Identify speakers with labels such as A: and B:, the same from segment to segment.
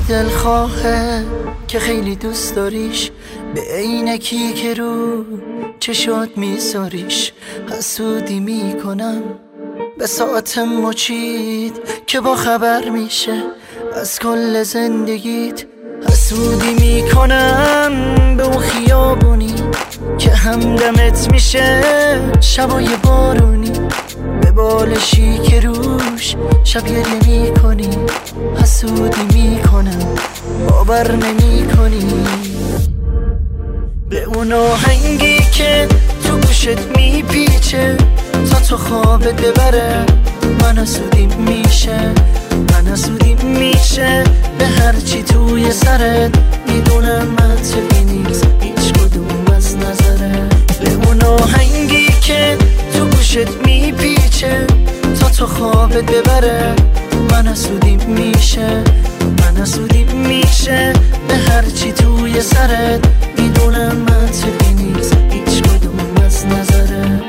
A: دلخواهه که خیلی دوست داریش، به عینکی که رو چشات میذاریش. حسودی میکنم به ساعت مچید که با خبر میشه از کل زندگیت. حسودی میکنم به اون خیابونی که همدمت میشه شبای بارونی، به بالشی که روش شب گریه میکنی. حسودی میکنم باور نمیکنی به اون آهنگی که تو گوشت میپیچه تا تو خوابت ببره. من حسودیم میشه، من حسودیم میشه به هرچی توی سرت. میدونم منطقی نیست هیچ کدوم از نظره. به اون آهنگی که تو گوشت میپیچه تا تو خوابت ببره. من حسودیم میشه، من حسودیم میشه به هرچی توی سرت. میدونم منطقی نیست هیچ کدوم از نظرت.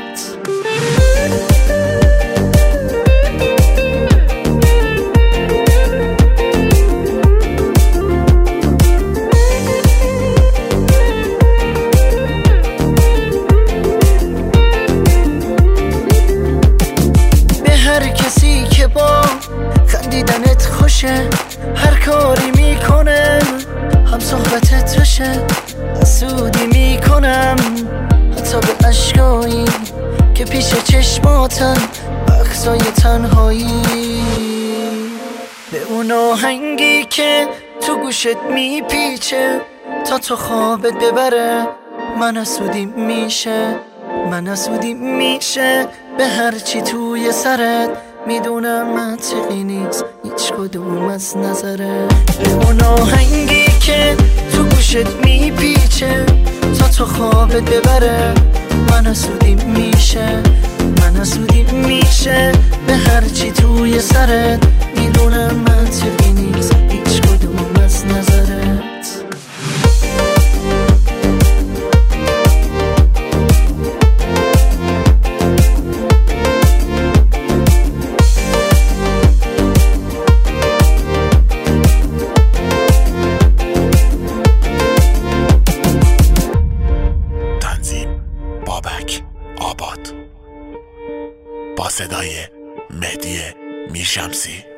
A: هر کسی که با خندیدنت خوشه، هر کاری میکنه هم صحبتت بشه. حسودی میکنم حتی به اشکایی که پیش چشماتن، بخشای تنهایی. به اون آهنگی که تو گوشت میپیچه تا تو خوابت ببره. من حسودیم میشه، من حسودیم میشه به هرچی توی سرت. میدونم منطقی نیست هیچ کدوم از نظره. به اون آهنگی که تو گوشت میپیچه تا تو خوابت ببره. من حسودیم میشه، من حسودیم میشه به هرچی توی سرت. میدونم منطقی نیست هیچ کدوم از نظرت.
B: بابک آباد با صدای مهدی میرشمسی.